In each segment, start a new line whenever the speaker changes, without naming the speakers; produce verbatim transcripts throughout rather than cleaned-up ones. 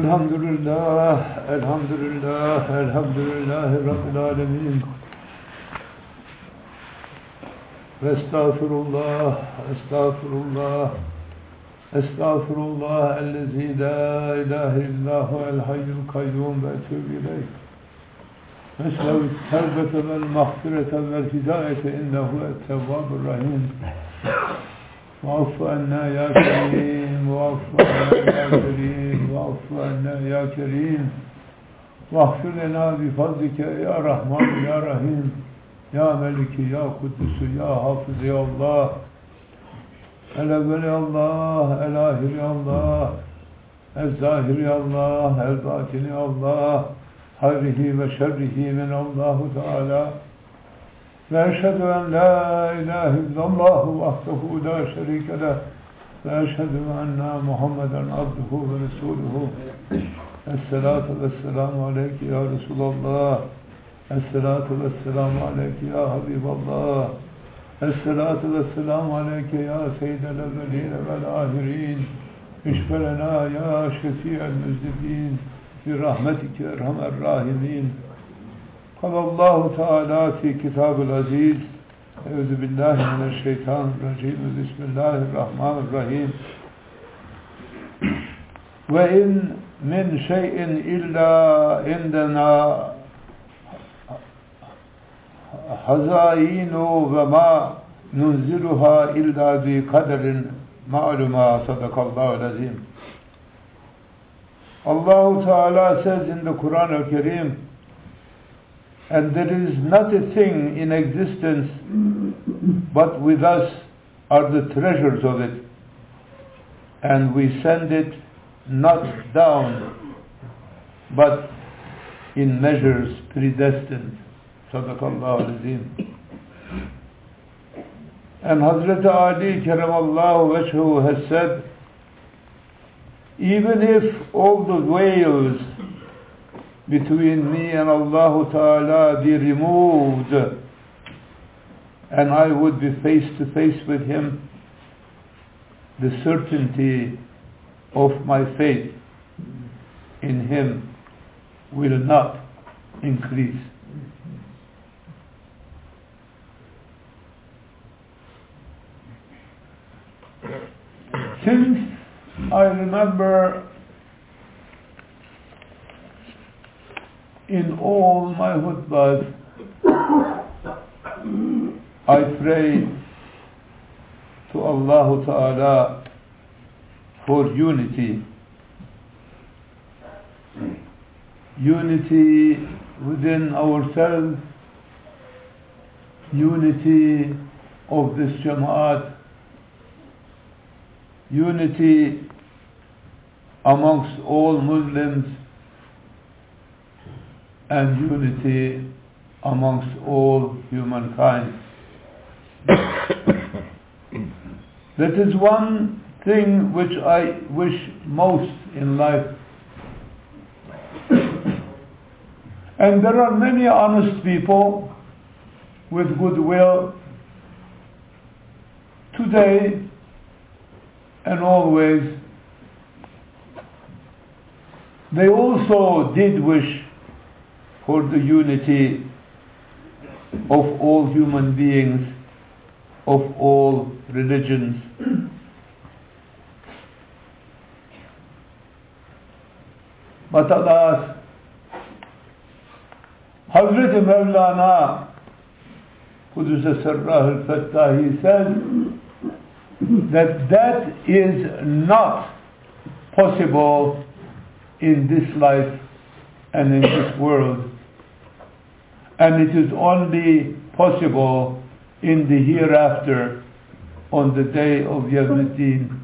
Elhamdülillah, elhamdülillah, elhamdülillahi Rabbil alemin. Ve estağfirullah, estağfirullah, estağfirullah ellezî la ilahe illahu el hayyul kayyum ve etûbü ileyh. Meslevi tevbete vel mağfirete vel hidayete innehu ettevvâbur rahîm. وَعَفُّ عَنَّا يَا كَرِيمُ وَعَفُّ عَنَّا يَا كَرِيمُ وَعَفُّ عَنَّا يَا كَرِيمُ وَاغْفِرْ لَنَا بِفَضْلِكَ يَا رَحْمَنُ يَا رَحِيمُ يَا مَلِكِ يَا قُدُّسُ يَا حافظ يَا Allah El-evvel ya Allah, el-ahir ya Allah, el-zahir ya Allah, el-batin ya Allah, hayrihi ve şerrihi min Allahu Teala. Ve eşhedü en la ilahe illallah vahdehu la şerike leh ve eşhedü enne Muhammeden abduhu ve resuluhu. Esselatu vesselamu aleyke ya Resulallah. Esselatu vesselamu aleyke ya Habiballah. Esselatu vesselamu aleyke ya seyyidel evveline vel ahirin. İşfelena ya şefi'el müzdibin. Bi rahmetike erhamer rahimin. Allahu Teala fi kitab-ül aziz. Euzu billahi mineşşeytanirracim. Bismillahirrahmanirrahim. Ve in min şey'in illa indena hazainu ve ma nunziluha illa bi kaderin ma'luma. Sadakallahu azim. Allahu Teala says in the Quran al-Karim, and there is not a thing in existence but with us are the treasures of it, and we send it not down but in measures predestined. Sadakallahu azim. And Hazrat Ali Karamallahu Wajhu has said, even if all the veils between me and Allah Ta'ala be removed and I would be face to face with Him, the certainty of my faith in Him will not increase. Since I remember in all my khutbahs, I pray to Allah Ta'ala for unity. Unity within ourselves, unity of this Jama'at, unity amongst all Muslims, and unity amongst all humankind. That is one thing which I wish most in life. And there are many honest people with goodwill today and always. They also did wish for the unity of all human beings, of all religions. But alas, Hazreti Mevlana Kudüs-e Serrah al-Fettahi says that that is not possible in this life and in this world, and it is only possible in the hereafter on the day of Yawm al-Din.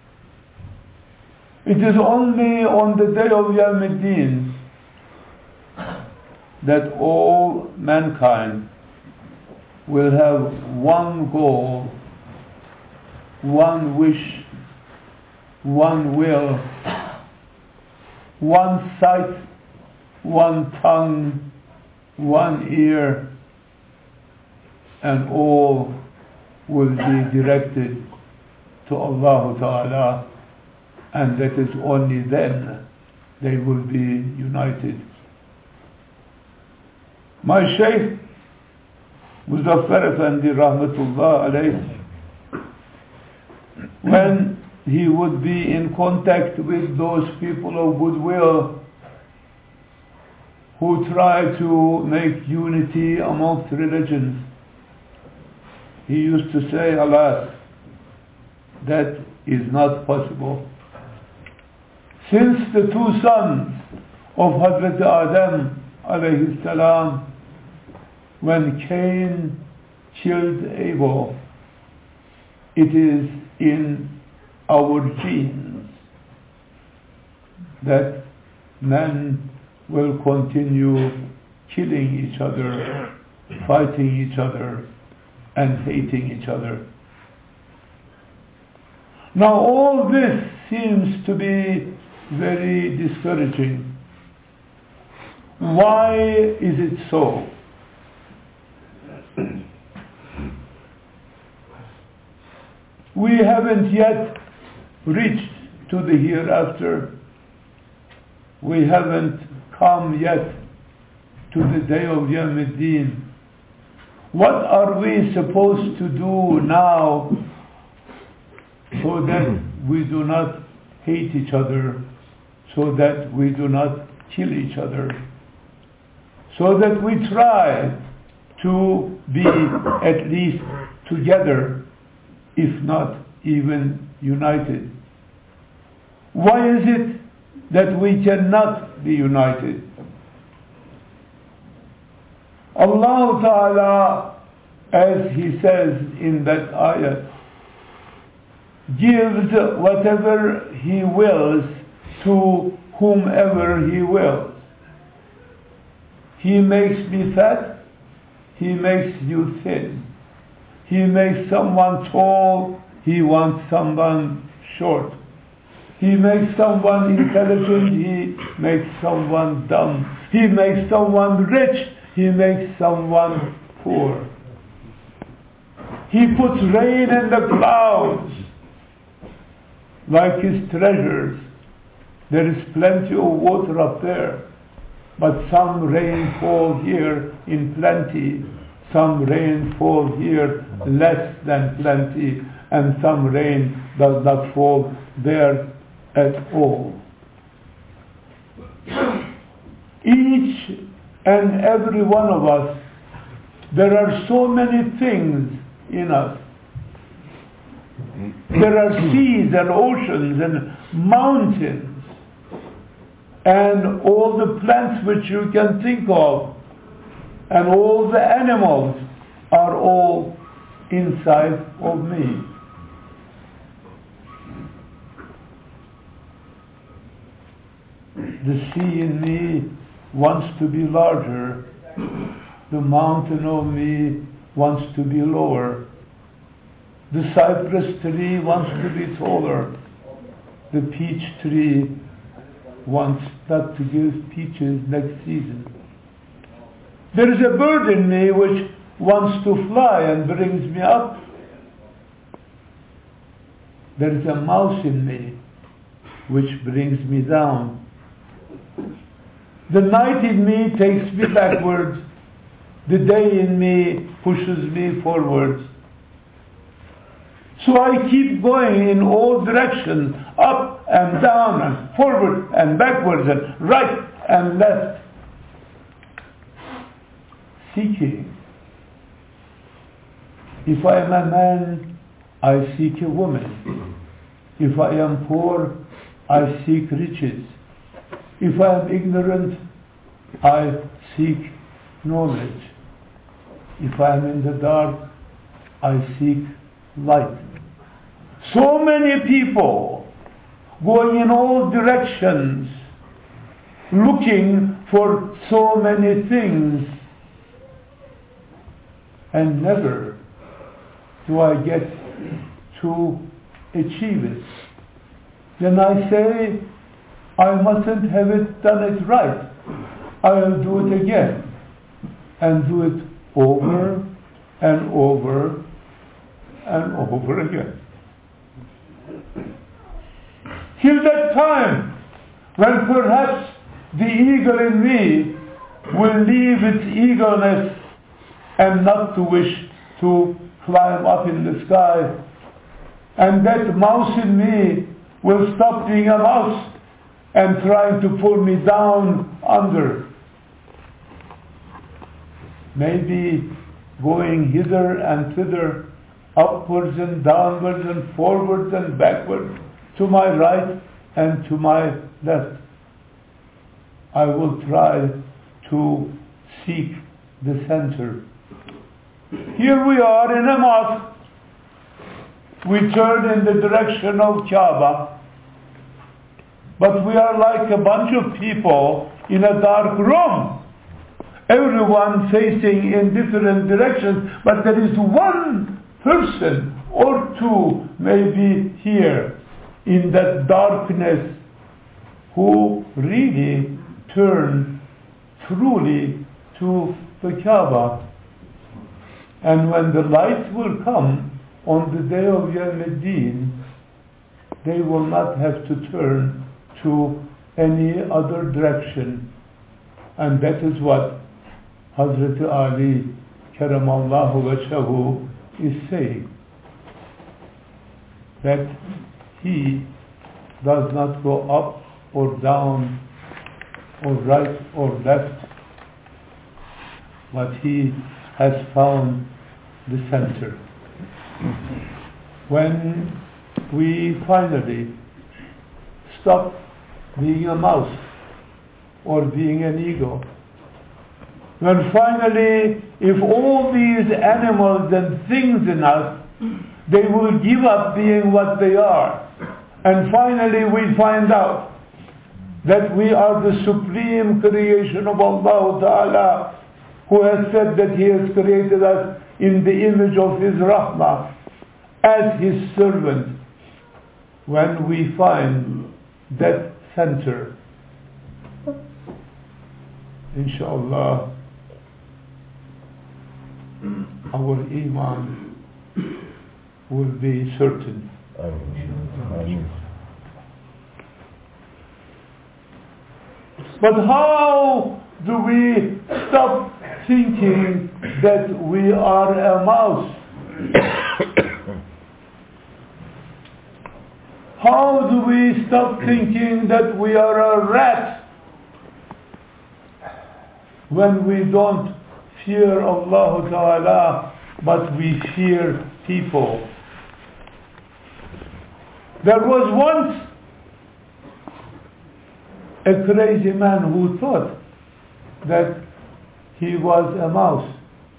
It is only on the day of Yawm al-Din that all mankind will have one goal, one wish, one will, one sight, one tongue, one ear, and all will be directed to Allah Ta'ala, and that is only then they will be united. My Shaykh Muzaffar Effendi Rahmatullah alayh, when he would be in contact with those people of goodwill who try to make unity amongst religions, he used to say, alas, that is not possible. Since the two sons of Hazrat Adam alayhi salam, when Cain killed Abel, it is in our genes that men will continue killing each other, fighting each other, and hating each other. Now all this seems to be very discouraging. Why is it so? We haven't yet reached to the hereafter. We haven't come yet to the day of Yawm al-Din. What are we supposed to do now so that we do not hate each other, so that we do not kill each other, so that we try to be at least together, if not even united? Why is it that we cannot be united? Allah Ta'ala, as He says in that ayat, gives whatever He wills to whomever He wills. He makes me fat, He makes you thin. He makes someone tall, He wants someone short. He makes someone intelligent, He makes someone dumb. He makes someone rich, He makes someone poor. He puts rain in the clouds like His treasures. There is plenty of water up there, but some rain falls here in plenty, some rain falls here less than plenty, and some rain does not fall there at all. Each and every one of us, there are so many things in us. There are seas and oceans and mountains and all the plants which you can think of, and all the animals are all inside of me. The sea in me wants to be larger. The mountain of me wants to be lower. The cypress tree wants to be taller. The peach tree wants not to give peaches next season. There is a bird in me which wants to fly and brings me up. There is a mouse in me which brings me down. The night in me takes me backwards. The day in me pushes me forwards. So I keep going in all directions, up and down and forward and backwards and right and left, seeking. If I am a man, I seek a woman. If I am poor, I seek riches. If I am ignorant, I seek knowledge. If I am in the dark, I seek light. So many people going in all directions, looking for so many things, and never do I get to achieve it. Then I say, I mustn't have it done it right. I'll do it again, and do it over and over and over again. Till that time when perhaps the eagle in me will leave its eagleness and not to wish to climb up in the sky, and that mouse in me will stop being a mouse and trying to pull me down under. Maybe going hither and thither, upwards and downwards and forwards and backwards, to my right and to my left. I will try to seek the center. Here we are in a mosque. We turn in the direction of Kaaba, but we are like a bunch of people in a dark room, everyone facing in different directions, but there is one person or two maybe here in that darkness who really turn truly to the Kaaba. And when the light will come on the day of Yawm al-Din, they will not have to turn to any other direction. And that is what Hazrat Ali Karamallahu Wajhahu is saying, that he does not go up or down or right or left, but he has found the center. When we finally stop being a mouse or being an eagle, when finally, if all these animals and things in us, they will give up being what they are, and finally we find out that we are the supreme creation of Allah Ta'ala, who has said that He has created us in the image of His Rahmah, as His servant. When we find that center, inshallah, our iman will be certain. But how do we stop thinking that we are a mouse? How do we stop thinking that we are a rat when we don't fear Allah Ta'ala, but we fear people? There was once a crazy man who thought that he was a mouse.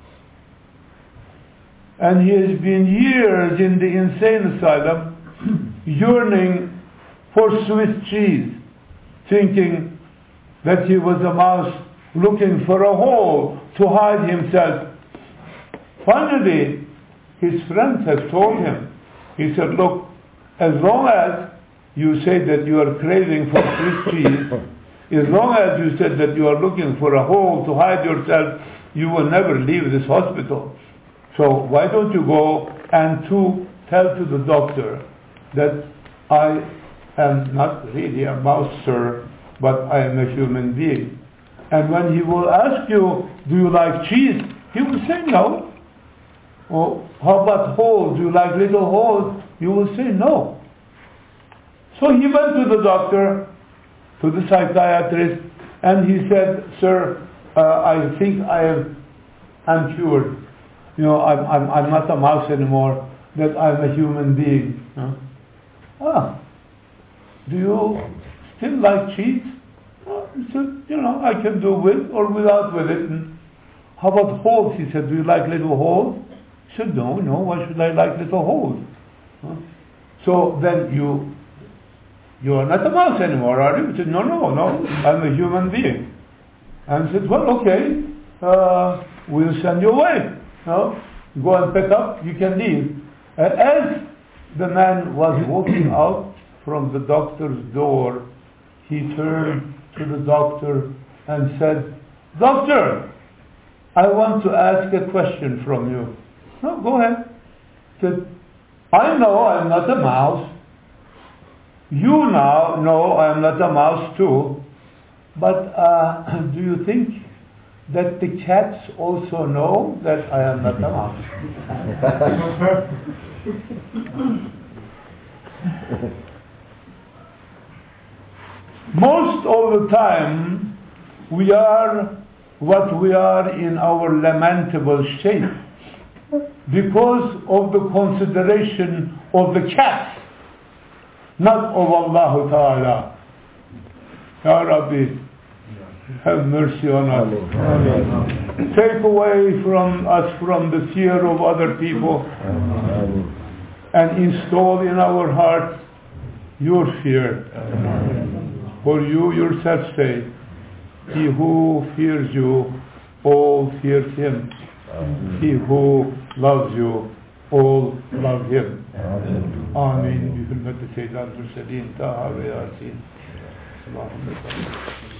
And he has been years in the insane asylum yearning for Swiss cheese, thinking that he was a mouse looking for a hole to hide himself. Finally, his friends have told him, he said, look, as long as you say that you are craving for Swiss cheese, as long as you said that you are looking for a hole to hide yourself, you will never leave this hospital. So why don't you go and to tell to the doctor that I am not really a mouse, sir, but I am a human being. And when he will ask you, do you like cheese? He will say no. Or how about holes? Do you like little holes? You will say no. So he went to the doctor, to the psychiatrist, and he said, sir, uh, I think I am I'm cured. You know, I'm, I'm, I'm not a mouse anymore, that I'm a human being. Huh? Ah, do you still like cheese? Oh, he said, you know, I can do with or without with it. And how about holes? He said, do you like little holes? He said, no, no, why should I like little holes? Huh? So then you, you are not a mouse anymore, are you? He said, no, no, no, I'm a human being. And he said, well, okay, uh, we'll send you away. No? Go and pick up, you can leave. And as the man was walking out from the doctor's door, he turned to the doctor and said, Doctor, I want to ask a question from you. No, go ahead. He said, I know I'm not a mouse. You now know I am not a mouse too, but uh, do you think that the cats also know that I am not a mouse? Most of the time, we are what we are in our lamentable shape because of the consideration of the cat, not of Allah Ta'ala. Ya Rabbi, have mercy on us. Amen. Take away from us from the fear of other people. Amen. And install in our hearts your fear. Amen. For you yourself say, he who fears you, all fears him. Amen. He who loves you, all love him. Amen. Bi hürmeti Seyyid-i Mürselin, Taha ve Yasin. Allahümme sallallahu